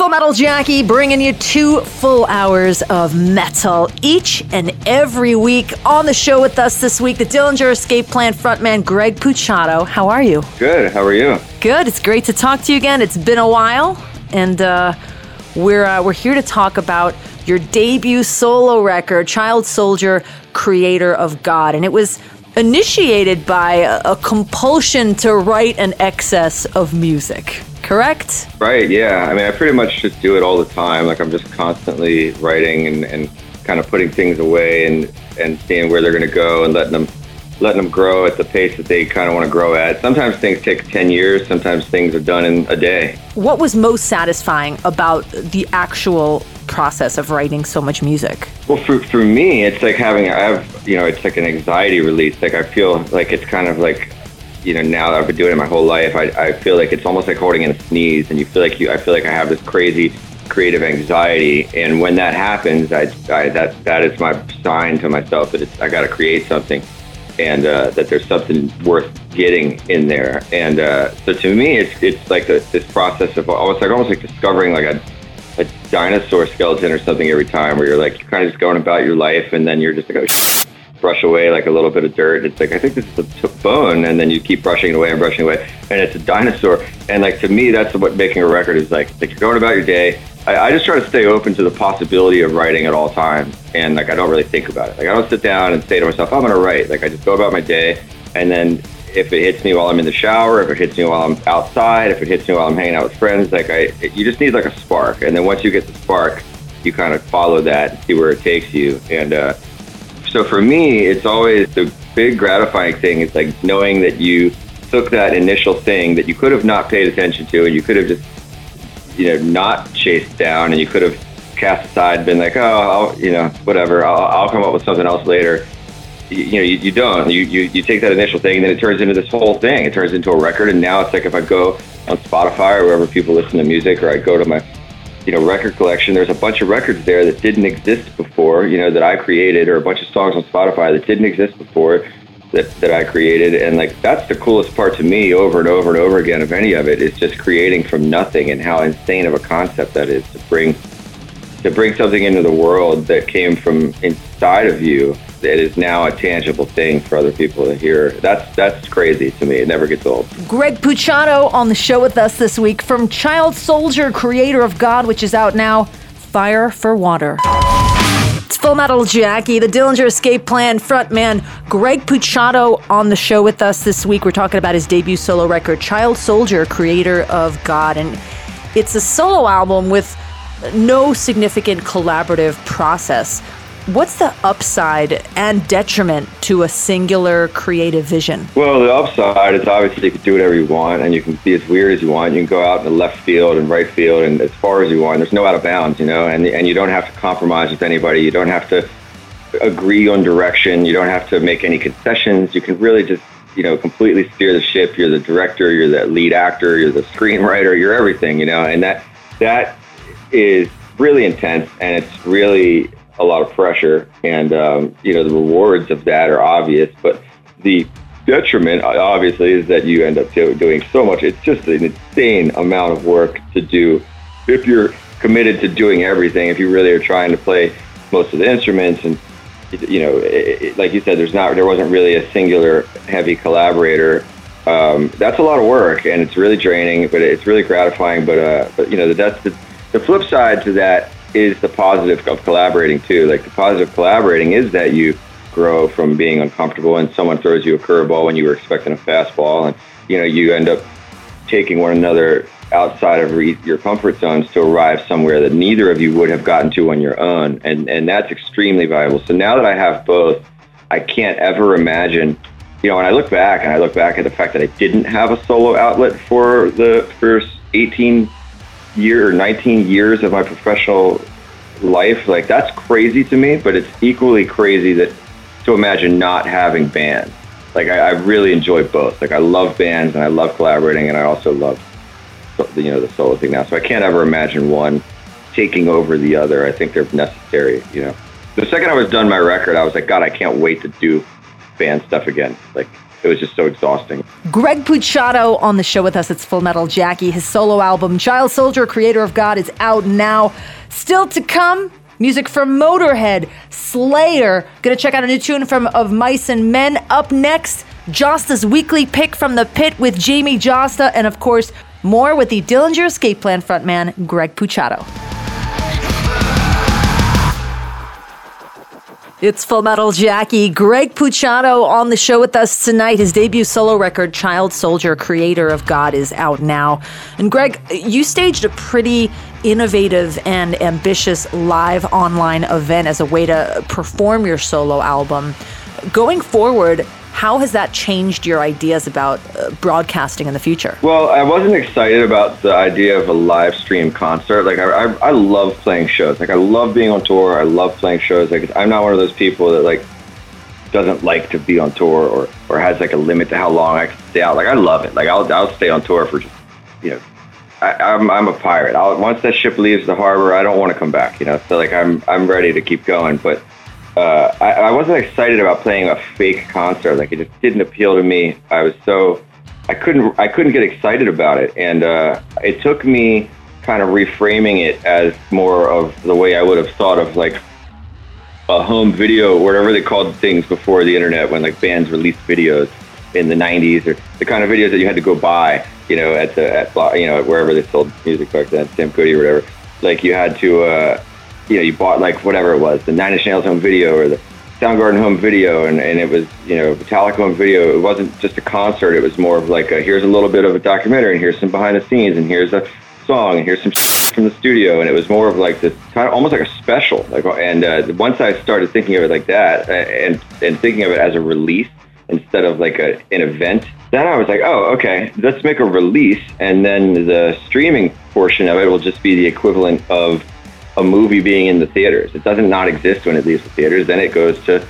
Full Metal Jackie bringing you 2 full hours of metal each and every week. On the show with us this week, the Dillinger Escape Plan frontman Greg Puciato. How are you? Good. How are you? Good. It's great to talk to you again. It's been a while, and we're here to talk about your debut solo record, Child Soldier, Creator of God. And it was initiated by a compulsion to write an excess of music, correct? Right, yeah. I mean, I pretty much just do it all the time. Like, I'm just constantly writing and kind of putting things away and seeing where they're going to go and letting them grow at the pace that they kind of want to grow at. Sometimes things take 10 years. Sometimes things are done in a day. What was most satisfying about the actual process of writing so much music? Well, for me, it's like it's like an anxiety release. Like, I feel like it's kind of like, now that I've been doing it my whole life, I feel like it's almost like holding in a sneeze, and I feel like I have this crazy creative anxiety, and when that happens, that is my sign to myself that I got to create something, and that there's something worth getting in there. And so to me, it's like this process of almost like discovering like a dinosaur skeleton or something every time, where you're kind of just going about your life, and then you're just like, brush away like a little bit of dirt. It's like, I think this is a bone, and then you keep brushing it away, and it's a dinosaur. And like, to me, that's what making a record is like you're going about your day. I just try to stay open to the possibility of writing at all times, and like, I don't really think about it. Like, I don't sit down and say to myself, I'm going to write. Like, I just go about my day, and then if it hits me while I'm in the shower, if it hits me while I'm outside, if it hits me while I'm hanging out with friends, you just need like a spark. And then once you get the spark, you kind of follow that and see where it takes you. And so for me, it's always the big gratifying thing is like knowing that you took that initial thing that you could have not paid attention to, and you could have just, not chased down, and you could have cast aside, been like, oh, whatever, I'll come up with something else later. You don't. You take that initial thing, and then it turns into this whole thing. It turns into a record, and now it's like if I go on Spotify or wherever people listen to music, or I go to my, record collection, there's a bunch of records there that didn't exist before, that I created, or a bunch of songs on Spotify that didn't exist before that I created. And like, that's the coolest part to me over and over and over again of any of it, is just creating from nothing, and how insane of a concept that is to bring something into the world that came from inside of you that is now a tangible thing for other people to hear. That's crazy to me. It never gets old. Greg Puciato on the show with us this week from Child Soldier, Creator of God, which is out now. Fire for Water. It's Full Metal Jackie, the Dillinger Escape Plan frontman Greg Puciato on the show with us this week. We're talking about his debut solo record, Child Soldier, Creator of God. And it's a solo album with no significant collaborative process. What's the upside and detriment to a singular creative vision? Well, the upside is obviously you can do whatever you want, and you can be as weird as you want. You can go out in the left field and right field and as far as you want. There's no out of bounds, and you don't have to compromise with anybody. You don't have to agree on direction. You don't have to make any concessions. You can really just, completely steer the ship. You're the director, you're the lead actor, you're the screenwriter, you're everything, and that is really intense, and it's really a lot of pressure, and the rewards of that are obvious, but the detriment obviously is that you end up doing so much. It's just an insane amount of work to do if you're committed to doing everything. If you really are trying to play most of the instruments, and like you said, there wasn't really a singular heavy collaborator. That's a lot of work, and it's really draining, but it's really gratifying. But the flip side to that is the positive of collaborating too. Like, the positive collaborating is that you grow from being uncomfortable, and someone throws you a curveball when you were expecting a fastball, and you end up taking one another outside of your comfort zones to arrive somewhere that neither of you would have gotten to on your own, and that's extremely valuable. So now that I have both, I can't ever imagine, when I look back at the fact that I didn't have a solo outlet for the first 19 years of my professional life, like, that's crazy to me. But it's equally crazy to imagine not having bands. Like, I really enjoy both. Like, I love bands and I love collaborating, and I also love the solo thing now. So I can't ever imagine one taking over the other. I think they're necessary. The second I was done my record, I was like, God, I can't wait to do band stuff again. Like, it was just so exhausting. Greg Puciato on the show with us. It's Full Metal Jackie. His solo album, Child Soldier, Creator of God, is out now. Still to come, music from Motorhead, Slayer. Gonna check out a new tune from Of Mice and Men. Up next, Josta's weekly pick from the pit with Jamie Josta, and of course, more with the Dillinger Escape Plan frontman, Greg Puciato. It's Full Metal Jackie. Greg Puciato on the show with us tonight. His debut solo record, Child Soldier, Creator of God, is out now. And Greg, you staged a pretty innovative and ambitious live online event as a way to perform your solo album. Going forward, how has that changed your ideas about broadcasting in the future? Well, I wasn't excited about the idea of a live stream concert. Like, I love playing shows. Like, I love being on tour. I love playing shows. Like, I'm not one of those people that, like, doesn't like to be on tour or has, like, a limit to how long I can stay out. Like, I love it. Like, I'll stay on tour for just, you know, I'm a pirate. Once that ship leaves the harbor, I don't want to come back, you know? So, like, I'm ready to keep going. But I wasn't excited about playing a fake concert. Like, it just didn't appeal to me. I couldn't get excited about it. And it took me kind of reframing it as more of the way I would have thought of, like, a home video, whatever they called things before the internet, when, like, bands released videos in the 90s, or the kind of videos that you had to go buy, you know, at wherever they sold music back then, Sam Goody or whatever. Like, you had to, you bought, like, whatever it was, the Nine Inch Nails home video or the Soundgarden home video, and it was, Metallica home video. It wasn't just a concert. It was more of like, here's a little bit of a documentary, and here's some behind the scenes, and here's a song, and here's some from the studio. And it was more of like this kind of almost like a special. Like, and once I started thinking of it like that, and thinking of it as a release instead of like an event, then I was like, oh, okay, let's make a release, and then the streaming portion of it will just be the equivalent of a movie being in the theaters. It doesn't not exist when it leaves the theaters. Then it goes to,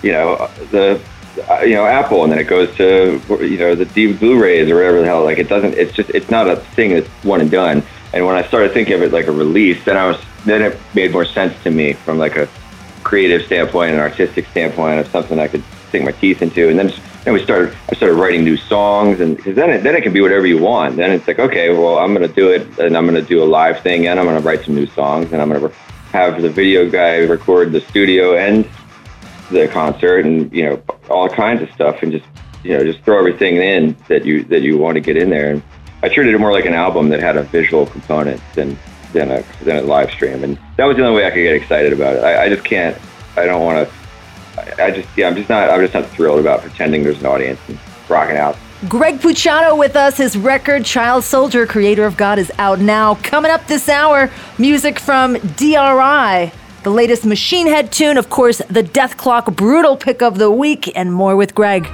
Apple, and then it goes to, the Blu-rays or whatever the hell. Like, it's not a thing that's one and done. And when I started thinking of it like a release, then it made more sense to me from like a creative standpoint and artistic standpoint of something I could sink my teeth into. And then I started writing new songs, and because then it can be whatever you want. Then it's like, okay, well, I'm going to do it, and I'm going to do a live thing, and I'm going to write some new songs, and I'm going to have the video guy record the studio and the concert, and all kinds of stuff, and just throw everything in that you want to get in there. And I treated it more like an album that had a visual component than a live stream, and that was the only way I could get excited about it. I just can't. I don't want to. I'm just not thrilled about pretending there's an audience and rocking out. Greg Puciato with us. His record, Child Soldier, Creator of God, is out now. Coming up this hour, music from DRI, the latest Machine Head tune, of course, the Death Clock Brutal pick of the week, and more with Greg.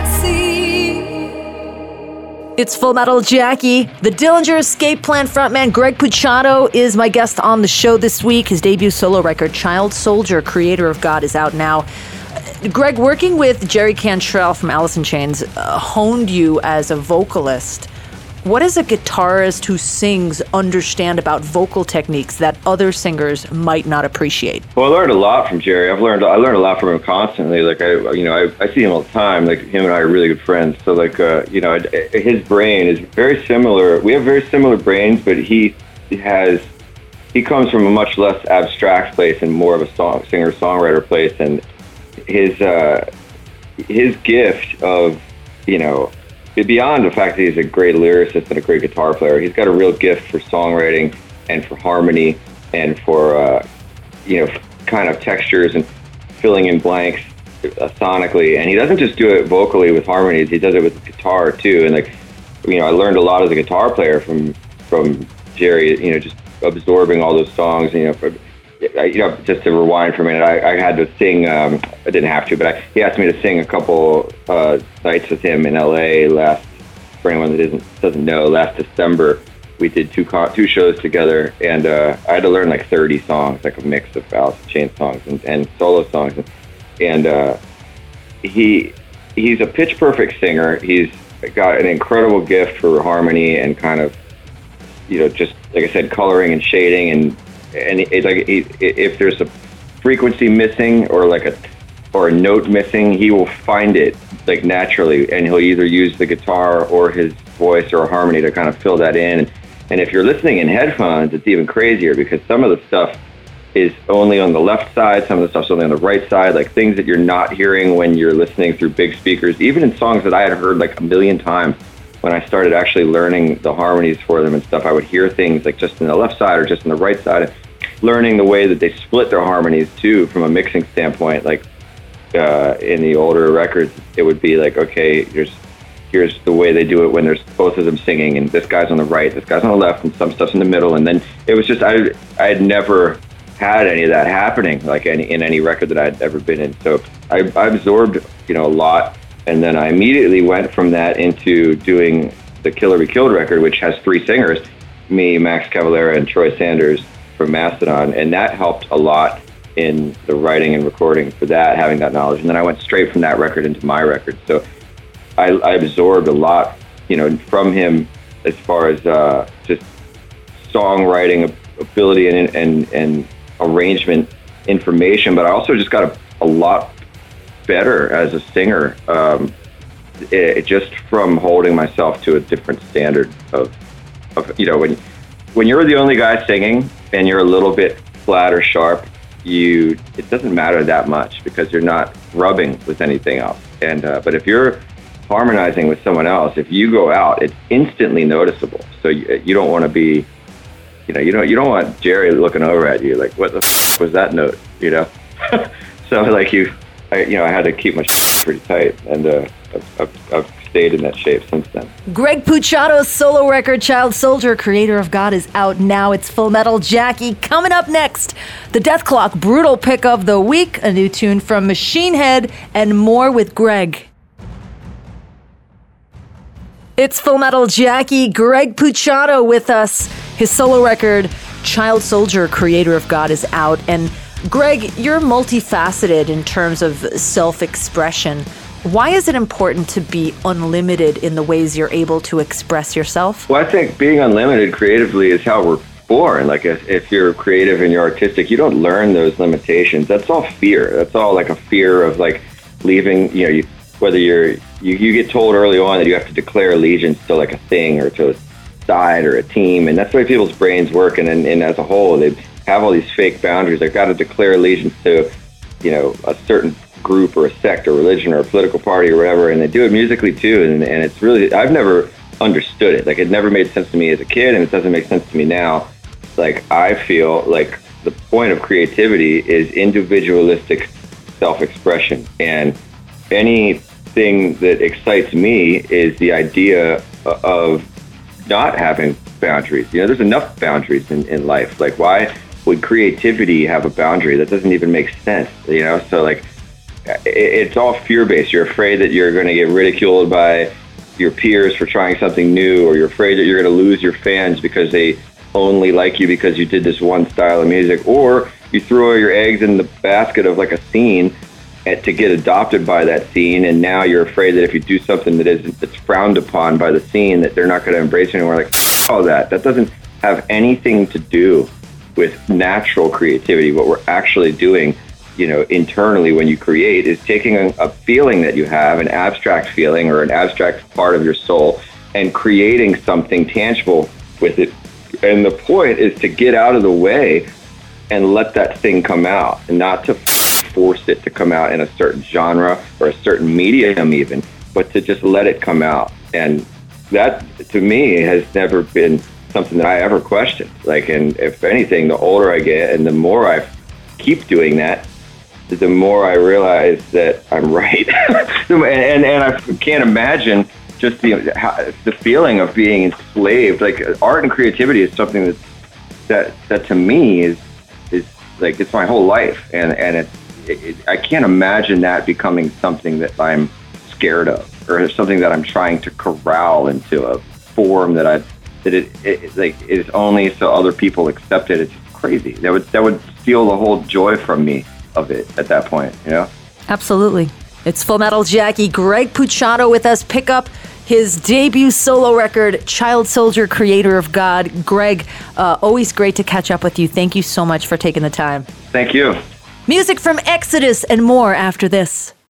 It's Full Metal Jackie. The Dillinger Escape Plan frontman Greg Puciato is my guest on the show this week. His debut solo record, Child Soldier, Creator of God, is out now. Greg, working with Jerry Cantrell from Alice in Chains honed you as a vocalist. What does a guitarist who sings understand about vocal techniques that other singers might not appreciate? Well, I learned a lot from Jerry. I learned a lot from him constantly. Like, I see him all the time. Like, him and I are really good friends. So, like, his brain is very similar. We have very similar brains, but he comes from a much less abstract place and more of a singer-songwriter place. And his gift of, beyond the fact that he's a great lyricist and a great guitar player, he's got a real gift for songwriting and for harmony and for, kind of textures and filling in blanks sonically. And he doesn't just do it vocally with harmonies, he does it with guitar too. And I learned a lot as a guitar player from Jerry, just absorbing all those songs, just to rewind for a minute, I had to sing, I didn't have to, but he asked me to sing a couple nights with him in LA for anyone that doesn't know, last December. We did two shows together, and I had to learn like 30 songs, like a mix of Alice in Chains songs and solo songs. And he's a pitch perfect singer. He's got an incredible gift for harmony and kind of, just like I said, coloring and shading, and it's like if there's a frequency missing or a note missing, he will find it like naturally, and he'll either use the guitar or his voice or a harmony to kind of fill that in. And if you're listening in headphones, it's even crazier because some of the stuff is only on the left side, some of the stuff's only on the right side, like things that you're not hearing when you're listening through big speakers, even in songs that I had heard like a million times. When I started actually learning the harmonies for them and stuff, I would hear things like just in the left side or just in the right side, learning the way that they split their harmonies too from a mixing standpoint. Like in the older records, it would be like, okay, here's the way they do it when there's both of them singing, and this guy's on the right, this guy's on the left, and some stuff's in the middle. And then it was just, I had never had any of that happening, like in any record that I'd ever been in. So I absorbed, a lot. And then I immediately went from that into doing the Killer Be Killed record, which has 3 singers, me, Max Cavalera, and Troy Sanders from Mastodon. And that helped a lot in the writing and recording for that, having that knowledge. And then I went straight from that record into my record. So I absorbed a lot, from him as far as just songwriting ability and arrangement information. But I also just got a lot better as a singer, just from holding myself to a different standard of when you're the only guy singing and you're a little bit flat or sharp, it doesn't matter that much because you're not rubbing with anything else. And but if you're harmonizing with someone else, if you go out, it's instantly noticeable. So you don't want to be, you don't want Jerry looking over at you like, what the was that note, So like I had to keep my pretty tight, and I've stayed in that shape since then. Greg Puciato's solo record, Child Soldier, Creator of God, is out now. It's Full Metal Jackie. Coming up next, the Death Clock Brutal Pick of the Week, a new tune from Machine Head, and more with Greg. It's Full Metal Jackie. Greg Puciato with us. His solo record, Child Soldier, Creator of God, is out. And Greg, you're multifaceted in terms of self-expression. Why is it important to be unlimited in the ways you're able to express yourself? Well, I think being unlimited creatively is how we're born. Like if you're creative and you're artistic, you don't learn those limitations. That's all fear. That's all like a fear of like leaving, whether you get told early on that you have to declare allegiance to like a thing or to a side or a team. And that's the way people's brains work. And as a whole, they have all these fake boundaries. They've got to declare allegiance to, a certain group or a sect or religion or a political party or whatever, and they do it musically too. And it's really, I've never understood it. Like it never made sense to me as a kid, and it doesn't make sense to me now. Like I feel like the point of creativity is individualistic self-expression, and anything that excites me is the idea of not having boundaries. There's enough boundaries in life. Like why would creativity have a boundary? That doesn't even make sense, So like, it's all fear-based. You're afraid that you're going to get ridiculed by your peers for trying something new, or you're afraid that you're going to lose your fans because they only like you because you did this one style of music, or you throw your eggs in the basket of like a scene to get adopted by that scene, and now you're afraid that if you do something that's frowned upon by the scene, that they're not going to embrace you anymore. Like all that doesn't have anything to do with natural creativity. What we're actually doing, internally when you create, is taking a feeling that you have, an abstract feeling or an abstract part of your soul, and creating something tangible with it. And the point is to get out of the way and let that thing come out, and not to force it to come out in a certain genre or a certain medium even, but to just let it come out. And that, to me, has never been something that I ever questioned. Like, and if anything, the older I get and the more I keep doing that, the more I realize that I'm right. and I can't imagine just the feeling of being enslaved. Like art and creativity is something that to me is like, it's my whole life. And I can't imagine that becoming something that I'm scared of, or something that I'm trying to corral into a form that it is only so other people accept it. It's crazy. That would steal the whole joy from me of it at that point, Absolutely. It's Full Metal Jackie. Greg Puciato with us. Pick up his debut solo record, Child Soldier, Creator of God. Greg, always great to catch up with you. Thank you so much for taking the time. Thank you. Music from Exodus and more after this.